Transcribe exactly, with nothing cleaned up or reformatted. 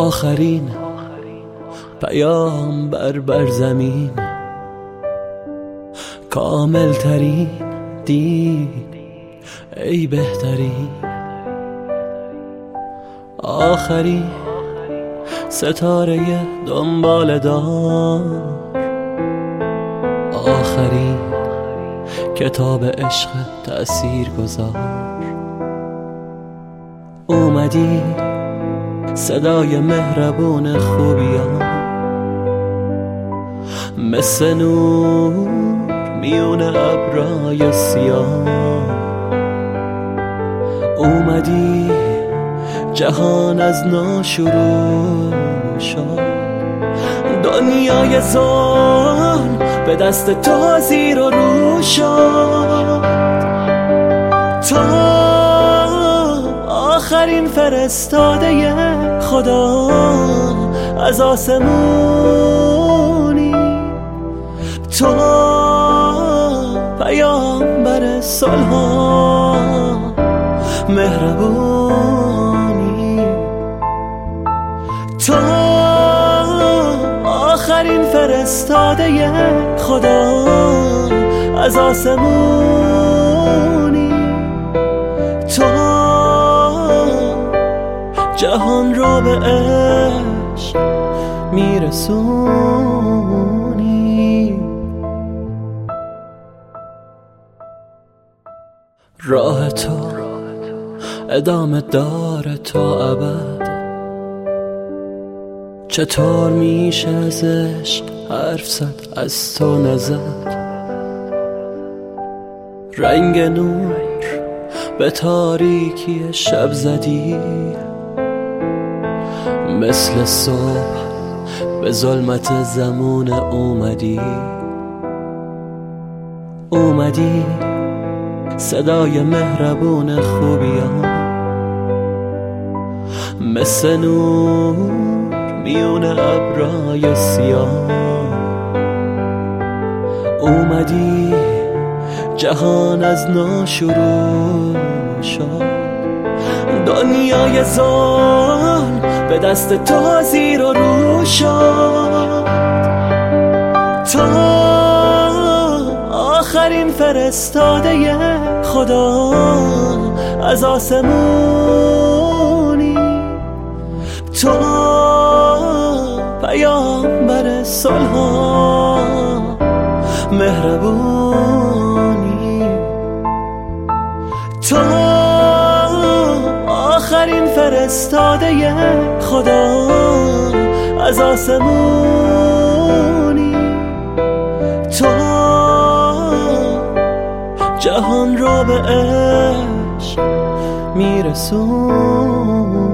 آخرین پیامبر بر زمین، کامل ترین دین ای بهترین، آخرین ستاره دنبال دار، آخرین کتاب عشق تأثیر گذار. اومدی صدای مهربون خوبیان، مثل نور میون ابرای سیاه. اومدی جهان از نو شروع شد، دنیای ظلم به دست تو زیر و رو شد. تو آخرین فرستاده خدا از آسمونی، تو پیامبر صلح و مهربونی، تو آخرین فرستاده خدا از آسمونی، تو جهان را به عشق میرسونی. راه تو ادامه داره تا ابد، چطور میشه از عشق حرف زد از تو نزد؟ رنگ نور به تاریکی شب زدی، مثل صبح به ظلمت زمان اومدی. اومدی صدای مهربون خوبیان، مثل نور میون ابرای سیاه. اومدی جهان از نو شروع شد، دنیای ظلم به دست تو زیر و رو شد. تو آخرین فرستاده خدا از آسمونی، تو پیامبر صلح و مهربونی، تو آخرین فرستاده خدا از آسمونی، تو جهان را به عشق میرسون.